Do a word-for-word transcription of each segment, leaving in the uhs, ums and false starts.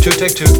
two, take two.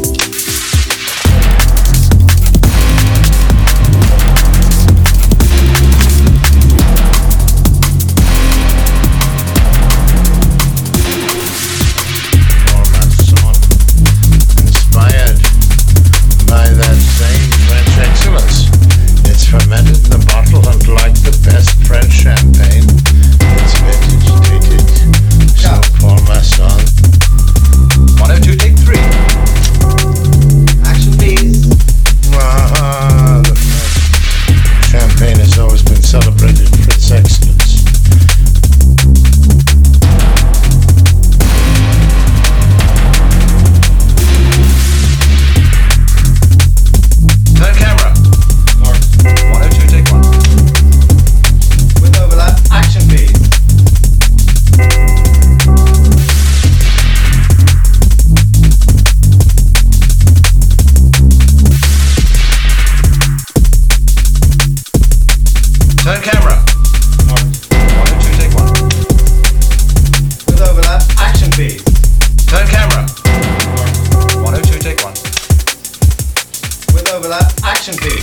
Fermented in the bottle and like the best French champagne. It's vintage dated. So Paul Masson. one oh two, take three. Action, please. Ah, the French champagne has always been celebrated for its excellence. Turn camera. one oh two, take one. With overlap, action please. Turn camera. one oh two, take one. With overlap, action please. Turn camera. one oh two, take one. With overlap, action please.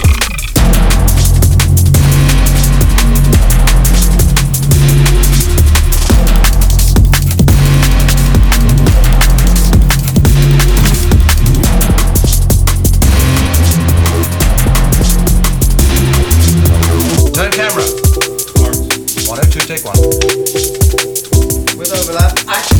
Turn camera. one oh two, take one. With overlap, action.